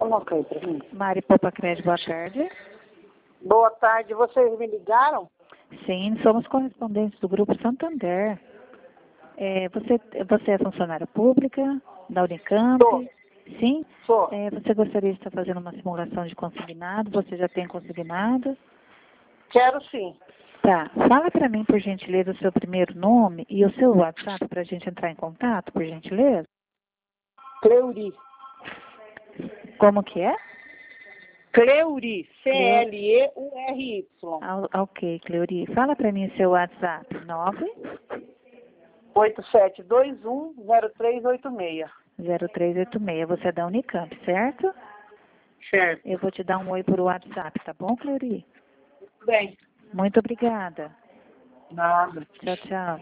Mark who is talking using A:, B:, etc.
A: Coloca aí pra mim.
B: Mari Poupa Crédito, boa tarde.
A: Boa tarde, vocês me ligaram?
B: Sim, somos correspondentes do Grupo Santander. Você é funcionária pública da Unicamp?
A: Sou.
B: Sim?
A: Sou.
B: Você gostaria de estar fazendo uma simulação de consignado? Você já tem consignado?
A: Quero sim.
B: Tá. Fala para mim, por gentileza, o seu primeiro nome e o seu WhatsApp para a gente entrar em contato, por gentileza?
A: Cleuri.
B: Como que é?
A: Cleuri. Cleuri.
B: Ok, Cleuri. Fala para mim o seu WhatsApp.
A: 87210386.
B: 0386. Você é da Unicamp, certo?
A: Certo.
B: Eu vou te dar um oi por WhatsApp, tá bom, Cleuri?
A: Bem.
B: Muito obrigada.
A: Nada.
B: Tchau, tchau.